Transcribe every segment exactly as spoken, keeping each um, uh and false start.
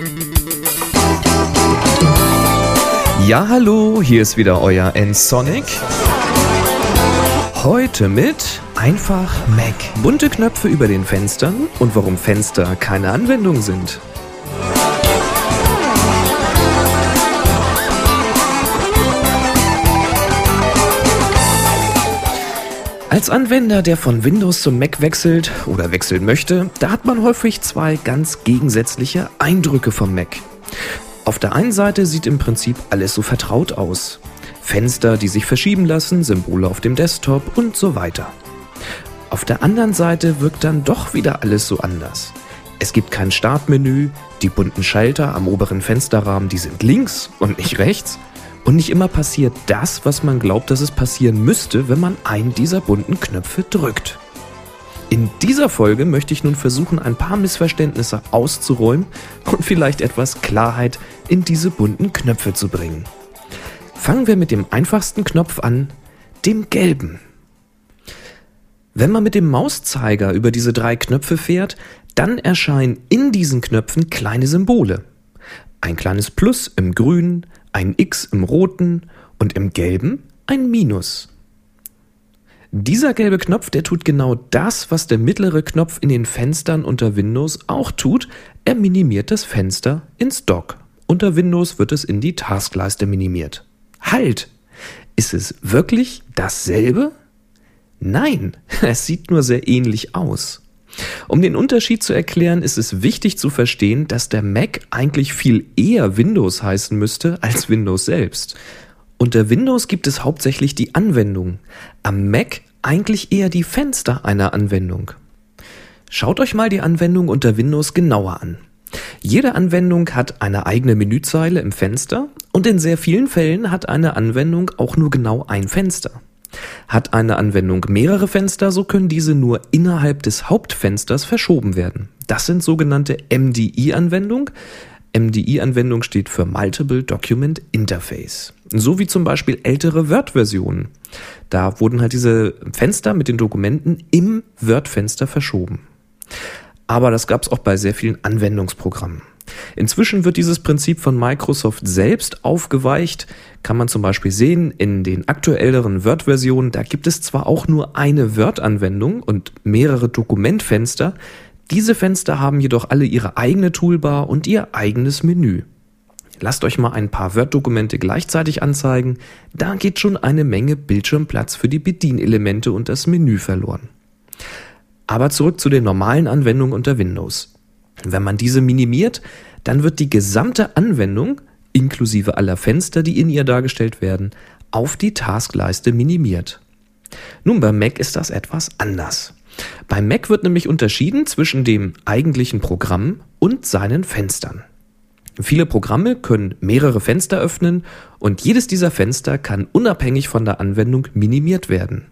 Ja, hallo, hier ist wieder euer N-Sonic. Heute mit einfach Mac. Bunte Knöpfe über den Fenstern und warum Fenster keine Anwendung sind. Als Anwender, der von Windows zum Mac wechselt oder wechseln möchte, da hat man häufig zwei ganz gegensätzliche Eindrücke vom Mac. Auf der einen Seite sieht im Prinzip alles so vertraut aus. Fenster, die sich verschieben lassen, Symbole auf dem Desktop und so weiter. Auf der anderen Seite wirkt dann doch wieder alles so anders. Es gibt kein Startmenü, die bunten Schalter am oberen Fensterrahmen, die sind links und nicht rechts. Und nicht immer passiert das, was man glaubt, dass es passieren müsste, wenn man einen dieser bunten Knöpfe drückt. In dieser Folge möchte ich nun versuchen, ein paar Missverständnisse auszuräumen und vielleicht etwas Klarheit in diese bunten Knöpfe zu bringen. Fangen wir mit dem einfachsten Knopf an, dem gelben. Wenn man mit dem Mauszeiger über diese drei Knöpfe fährt, dann erscheinen in diesen Knöpfen kleine Symbole. Ein kleines Plus im grünen, ein X im roten und im gelben ein Minus. Dieser gelbe Knopf, der tut genau das, was der mittlere Knopf in den Fenstern unter Windows auch tut. Er minimiert das Fenster ins Dock. Unter Windows wird es in die Taskleiste minimiert. Halt! Ist es wirklich dasselbe? Nein, es sieht nur sehr ähnlich aus. Um den Unterschied zu erklären, ist es wichtig zu verstehen, dass der Mac eigentlich viel eher Windows heißen müsste als Windows selbst. Unter Windows gibt es hauptsächlich die Anwendung, am Mac eigentlich eher die Fenster einer Anwendung. Schaut euch mal die Anwendung unter Windows genauer an. Jede Anwendung hat eine eigene Menüzeile im Fenster und in sehr vielen Fällen hat eine Anwendung auch nur genau ein Fenster. Hat eine Anwendung mehrere Fenster, so können diese nur innerhalb des Hauptfensters verschoben werden. Das sind sogenannte M D I-Anwendungen. M D I-Anwendung steht für Multiple Document Interface. So wie zum Beispiel ältere Word-Versionen. Da wurden halt diese Fenster mit den Dokumenten im Word-Fenster verschoben. Aber das gab es auch bei sehr vielen Anwendungsprogrammen. Inzwischen wird dieses Prinzip von Microsoft selbst aufgeweicht. Kann man zum Beispiel sehen, in den aktuelleren Word-Versionen, da gibt es zwar auch nur eine Word-Anwendung und mehrere Dokumentfenster. Diese Fenster haben jedoch alle ihre eigene Toolbar und ihr eigenes Menü. Lasst euch mal ein paar Word-Dokumente gleichzeitig anzeigen, da geht schon eine Menge Bildschirmplatz für die Bedienelemente und das Menü verloren. Aber zurück zu den normalen Anwendungen unter Windows. Wenn man diese minimiert, dann wird die gesamte Anwendung, inklusive aller Fenster, die in ihr dargestellt werden, auf die Taskleiste minimiert. Nun, beim Mac ist das etwas anders. Beim Mac wird nämlich unterschieden zwischen dem eigentlichen Programm und seinen Fenstern. Viele Programme können mehrere Fenster öffnen und jedes dieser Fenster kann unabhängig von der Anwendung minimiert werden.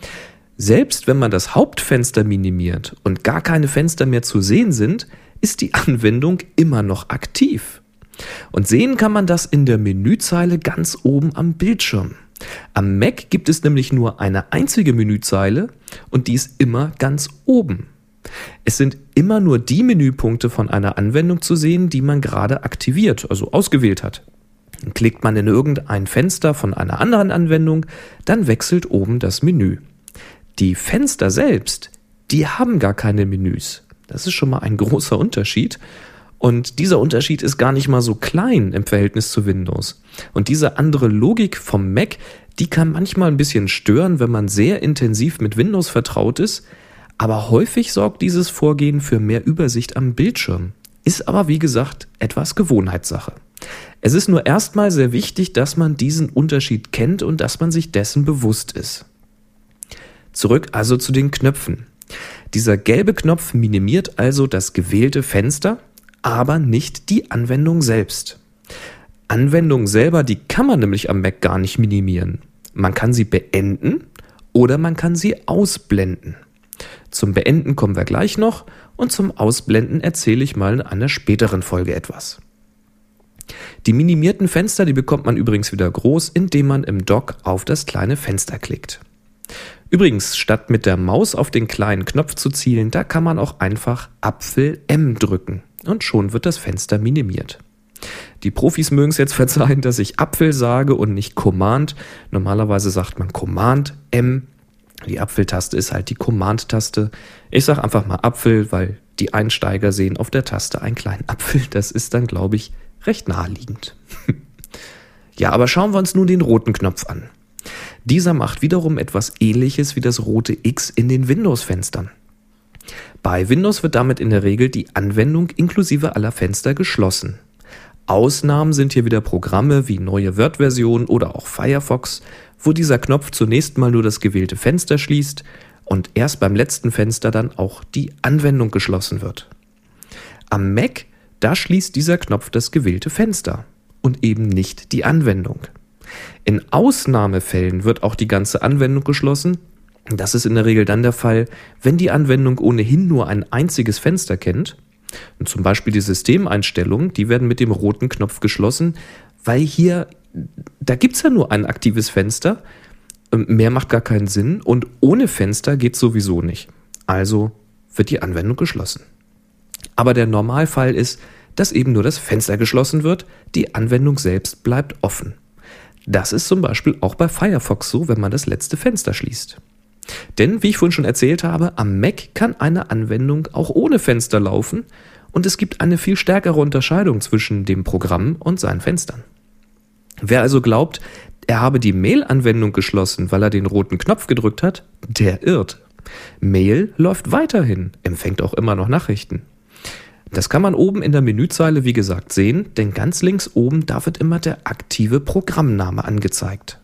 Selbst wenn man das Hauptfenster minimiert und gar keine Fenster mehr zu sehen sind, ist die Anwendung immer noch aktiv. Und sehen kann man das in der Menüzeile ganz oben am Bildschirm. Am Mac gibt es nämlich nur eine einzige Menüzeile und die ist immer ganz oben. Es sind immer nur die Menüpunkte von einer Anwendung zu sehen, die man gerade aktiviert, also ausgewählt hat. Klickt man in irgendein Fenster von einer anderen Anwendung, dann wechselt oben das Menü. Die Fenster selbst, die haben gar keine Menüs. Das ist schon mal ein großer Unterschied. Und dieser Unterschied ist gar nicht mal so klein im Verhältnis zu Windows. Und diese andere Logik vom Mac, die kann manchmal ein bisschen stören, wenn man sehr intensiv mit Windows vertraut ist. Aber häufig sorgt dieses Vorgehen für mehr Übersicht am Bildschirm. Ist aber, wie gesagt, etwas Gewohnheitssache. Es ist nur erstmal sehr wichtig, dass man diesen Unterschied kennt und dass man sich dessen bewusst ist. Zurück also zu den Knöpfen. Dieser gelbe Knopf minimiert also das gewählte Fenster, aber nicht die Anwendung selbst. Anwendungen selber, die kann man nämlich am Mac gar nicht minimieren. Man kann sie beenden oder man kann sie ausblenden. Zum Beenden kommen wir gleich noch und zum Ausblenden erzähle ich mal in einer späteren Folge etwas. Die minimierten Fenster, die bekommt man übrigens wieder groß, indem man im Dock auf das kleine Fenster klickt. Übrigens, statt mit der Maus auf den kleinen Knopf zu zielen, da kann man auch einfach Apfel M drücken. und schon wird das Fenster minimiert. Die Profis mögen es jetzt verzeihen, dass ich Apfel sage und nicht Command. Normalerweise sagt man Command M. Die Apfeltaste ist halt die Command-Taste. Ich sage einfach mal Apfel, weil die Einsteiger sehen auf der Taste einen kleinen Apfel. Das ist dann, glaube ich, recht naheliegend. Ja, aber schauen wir uns nun den roten Knopf an. Dieser macht wiederum etwas Ähnliches wie das rote X in den Windows-Fenstern. Bei Windows wird damit in der Regel die Anwendung inklusive aller Fenster geschlossen. Ausnahmen sind hier wieder Programme wie neue Word-Versionen oder auch Firefox, wo dieser Knopf zunächst mal nur das gewählte Fenster schließt und erst beim letzten Fenster dann auch die Anwendung geschlossen wird. Am Mac, da schließt dieser Knopf das gewählte Fenster und eben nicht die Anwendung. In Ausnahmefällen wird auch die ganze Anwendung geschlossen. Das ist in der Regel dann der Fall, wenn die Anwendung ohnehin nur ein einziges Fenster kennt. Und zum Beispiel die Systemeinstellungen, die werden mit dem roten Knopf geschlossen, weil hier, da gibt es ja nur ein aktives Fenster. Mehr macht gar keinen Sinn und ohne Fenster geht es sowieso nicht. Also wird die Anwendung geschlossen. Aber der Normalfall ist, dass eben nur das Fenster geschlossen wird, die Anwendung selbst bleibt offen. Das ist zum Beispiel auch bei Firefox so, wenn man das letzte Fenster schließt. Denn, wie ich vorhin schon erzählt habe, am Mac kann eine Anwendung auch ohne Fenster laufen und es gibt eine viel stärkere Unterscheidung zwischen dem Programm und seinen Fenstern. Wer also glaubt, er habe die Mail-Anwendung geschlossen, weil er den roten Knopf gedrückt hat, der irrt. Mail läuft weiterhin, empfängt auch immer noch Nachrichten. Das kann man oben in der Menüzeile, wie gesagt, sehen, denn ganz links oben, da wird immer der aktive Programmname angezeigt.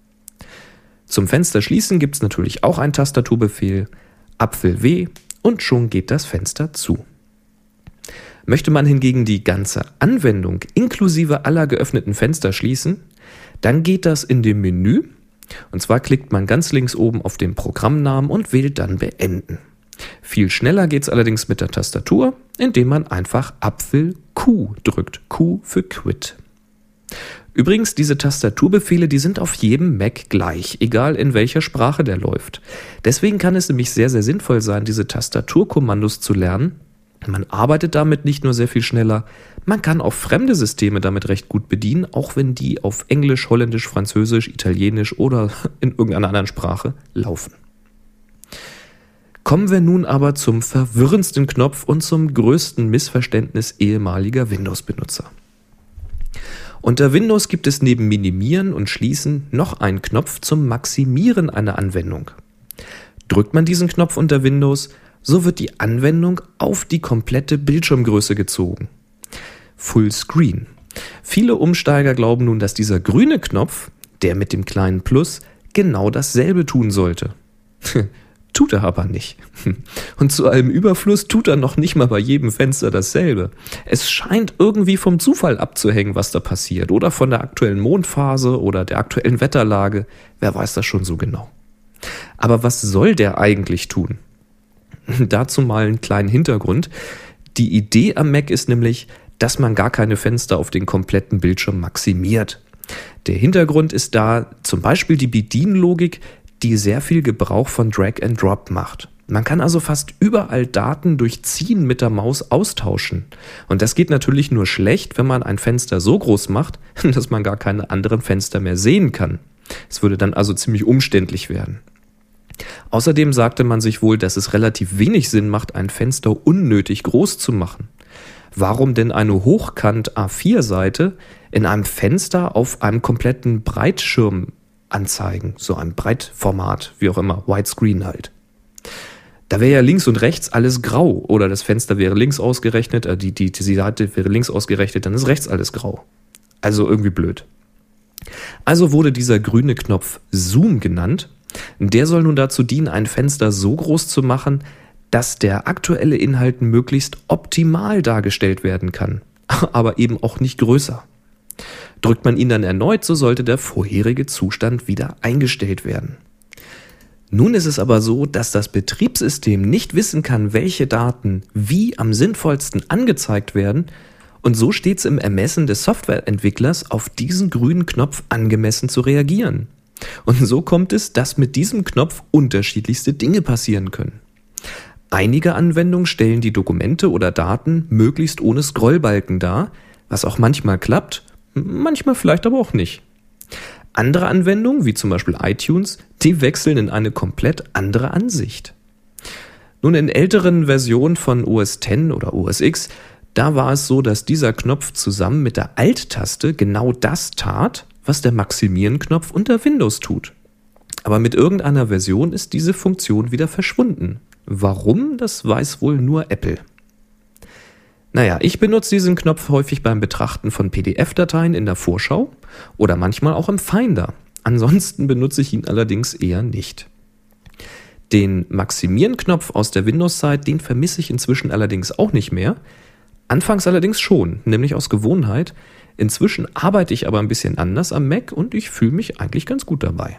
Zum Fenster schließen gibt es natürlich auch einen Tastaturbefehl, Apfel W, und schon geht das Fenster zu. Möchte man hingegen die ganze Anwendung inklusive aller geöffneten Fenster schließen, dann geht das in dem Menü, und zwar klickt man ganz links oben auf den Programmnamen und wählt dann Beenden. Viel schneller geht es allerdings mit der Tastatur, indem man einfach Apfel Q drückt. Q für Quit. Übrigens, diese Tastaturbefehle, die sind auf jedem Mac gleich, egal in welcher Sprache der läuft. Deswegen kann es nämlich sehr, sehr sinnvoll sein, diese Tastaturkommandos zu lernen. Man arbeitet damit nicht nur sehr viel schneller, man kann auch fremde Systeme damit recht gut bedienen, auch wenn die auf Englisch, Holländisch, Französisch, Italienisch oder in irgendeiner anderen Sprache laufen. Kommen wir nun aber zum verwirrendsten Knopf und zum größten Missverständnis ehemaliger Windows-Benutzer. Unter Windows gibt es neben Minimieren und Schließen noch einen Knopf zum Maximieren einer Anwendung. Drückt man diesen Knopf unter Windows, so wird die Anwendung auf die komplette Bildschirmgröße gezogen. Fullscreen. Viele Umsteiger glauben nun, dass dieser grüne Knopf, der mit dem kleinen Plus, genau dasselbe tun sollte. Tut er aber nicht. Und zu allem Überfluss tut er noch nicht mal bei jedem Fenster dasselbe. Es scheint irgendwie vom Zufall abzuhängen, was da passiert. Oder von der aktuellen Mondphase oder der aktuellen Wetterlage. Wer weiß das schon so genau. Aber was soll der eigentlich tun? Dazu mal einen kleinen Hintergrund. Die Idee am Mac ist nämlich, dass man gar keine Fenster auf den kompletten Bildschirm maximiert. Der Hintergrund ist da zum Beispiel die Bedienlogik, die sehr viel Gebrauch von Drag and Drop macht. Man kann also fast überall Daten durch Ziehen mit der Maus austauschen. Und das geht natürlich nur schlecht, wenn man ein Fenster so groß macht, dass man gar keine anderen Fenster mehr sehen kann. Es würde dann also ziemlich umständlich werden. Außerdem sagte man sich wohl, dass es relativ wenig Sinn macht, ein Fenster unnötig groß zu machen. Warum denn eine Hochkant A vier Seite in einem Fenster auf einem kompletten Breitschirm anzeigen? So ein Breitformat, wie auch immer, Widescreen halt. Da wäre ja links und rechts alles grau oder das Fenster wäre links ausgerechnet, äh, die, die, die Seite wäre links ausgerechnet, dann ist rechts alles grau. Also irgendwie blöd. Also wurde dieser grüne Knopf Zoom genannt. Der soll nun dazu dienen, ein Fenster so groß zu machen, dass der aktuelle Inhalt möglichst optimal dargestellt werden kann, aber eben auch nicht größer. Drückt man ihn dann erneut, so sollte der vorherige Zustand wieder eingestellt werden. Nun ist es aber so, dass das Betriebssystem nicht wissen kann, welche Daten wie am sinnvollsten angezeigt werden, und so steht es im Ermessen des Softwareentwicklers, auf diesen grünen Knopf angemessen zu reagieren. Und so kommt es, dass mit diesem Knopf unterschiedlichste Dinge passieren können. Einige Anwendungen stellen die Dokumente oder Daten möglichst ohne Scrollbalken dar, was auch manchmal klappt, manchmal vielleicht aber auch nicht. Andere Anwendungen, wie zum Beispiel iTunes, die wechseln in eine komplett andere Ansicht. Nun, in älteren Versionen von O S X oder O S X, da war es so, dass dieser Knopf zusammen mit der Alt-Taste genau das tat, was der Maximieren-Knopf unter Windows tut. Aber mit irgendeiner Version ist diese Funktion wieder verschwunden. Warum, das weiß wohl nur Apple. Naja, ich benutze diesen Knopf häufig beim Betrachten von P D F-Dateien in der Vorschau oder manchmal auch im Finder. Ansonsten benutze ich ihn allerdings eher nicht. Den Maximieren-Knopf aus der Windows-Zeit, den vermisse ich inzwischen allerdings auch nicht mehr. Anfangs allerdings schon, nämlich aus Gewohnheit. Inzwischen arbeite ich aber ein bisschen anders am Mac und ich fühle mich eigentlich ganz gut dabei.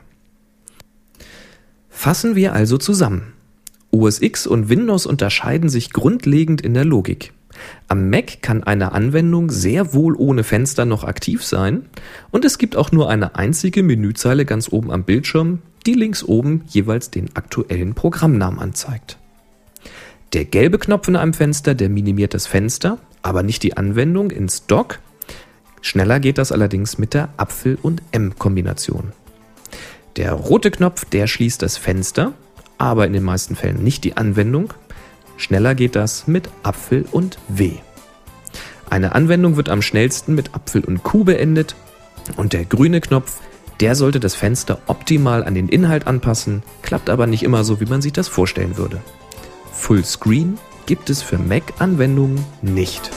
Fassen wir also zusammen. O S X und Windows unterscheiden sich grundlegend in der Logik. Am Mac kann eine Anwendung sehr wohl ohne Fenster noch aktiv sein und es gibt auch nur eine einzige Menüzeile ganz oben am Bildschirm, die links oben jeweils den aktuellen Programmnamen anzeigt. Der gelbe Knopf in einem Fenster, der minimiert das Fenster, aber nicht die Anwendung ins Dock. Schneller geht das allerdings mit der Apfel- und M-Kombination. Der rote Knopf, der schließt das Fenster, aber in den meisten Fällen nicht die Anwendung. Schneller geht das mit Apfel und W. Eine Anwendung wird am schnellsten mit Apfel und Q beendet und der grüne Knopf, der sollte das Fenster optimal an den Inhalt anpassen, klappt aber nicht immer so, wie man sich das vorstellen würde. Fullscreen gibt es für Mac-Anwendungen nicht.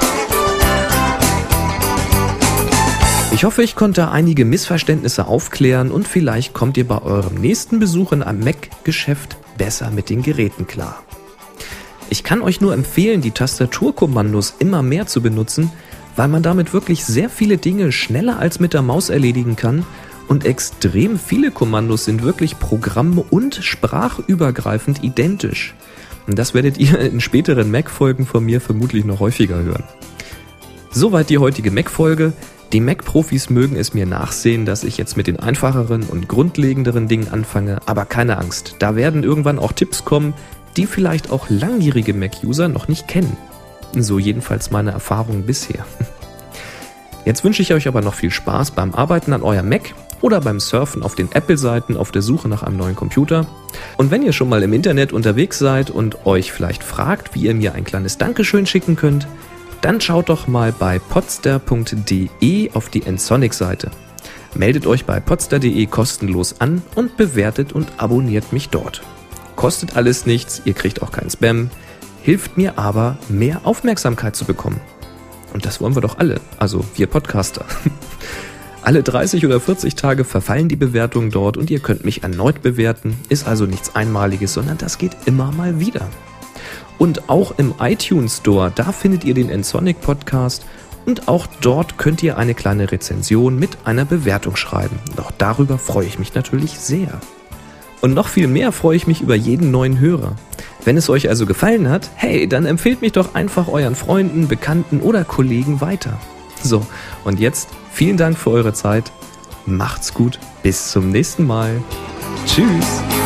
Ich hoffe, ich konnte einige Missverständnisse aufklären und vielleicht kommt ihr bei eurem nächsten Besuch in einem Mac-Geschäft besser mit den Geräten klar. Ich kann euch nur empfehlen, die Tastaturkommandos immer mehr zu benutzen, weil man damit wirklich sehr viele Dinge schneller als mit der Maus erledigen kann und extrem viele Kommandos sind wirklich programm- und sprachübergreifend identisch. Und das werdet ihr in späteren Mac-Folgen von mir vermutlich noch häufiger hören. Soweit die heutige Mac-Folge. Die Mac-Profis mögen es mir nachsehen, dass ich jetzt mit den einfacheren und grundlegenderen Dingen anfange, aber keine Angst, da werden irgendwann auch Tipps kommen, die vielleicht auch langjährige Mac-User noch nicht kennen. So jedenfalls meine Erfahrungen bisher. Jetzt wünsche ich euch aber noch viel Spaß beim Arbeiten an eurem Mac oder beim Surfen auf den Apple-Seiten auf der Suche nach einem neuen Computer. Und wenn ihr schon mal im Internet unterwegs seid und euch vielleicht fragt, wie ihr mir ein kleines Dankeschön schicken könnt, dann schaut doch mal bei podster punkt de auf die Ensoniq-Seite. Meldet euch bei podster punkt de kostenlos an und bewertet und abonniert mich dort. Kostet alles nichts, ihr kriegt auch keinen Spam, hilft mir aber, mehr Aufmerksamkeit zu bekommen. Und das wollen wir doch alle, also wir Podcaster. Alle dreißig oder vierzig Tage verfallen die Bewertungen dort und ihr könnt mich erneut bewerten, ist also nichts Einmaliges, sondern das geht immer mal wieder. Und auch im iTunes Store, da findet ihr den Ensoniq Podcast und auch dort könnt ihr eine kleine Rezension mit einer Bewertung schreiben. Doch darüber freue ich mich natürlich sehr. Und noch viel mehr freue ich mich über jeden neuen Hörer. Wenn es euch also gefallen hat, hey, dann empfehlt mich doch einfach euren Freunden, Bekannten oder Kollegen weiter. So, und jetzt vielen Dank für eure Zeit. Macht's gut, bis zum nächsten Mal. Tschüss.